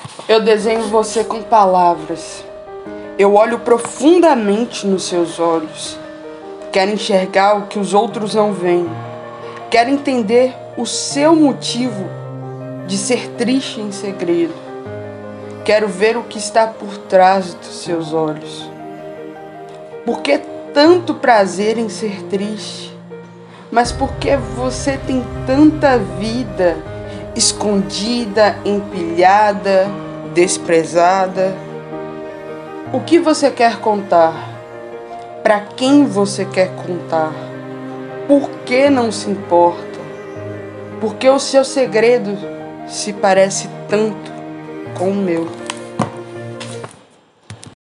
Eu desenho você com palavras. Eu olho profundamente nos seus olhos. Quero enxergar o que os outros não veem. Quero entender o seu motivo de ser triste em segredo. Quero ver o que está por trás dos seus olhos. Por que tanto prazer em ser triste? Mas por que você tem tanta vida escondida, empilhada, desprezada? O que você quer contar? Para quem você quer contar? Por que não se importa? Porque o seu segredo se parece tanto com o meu.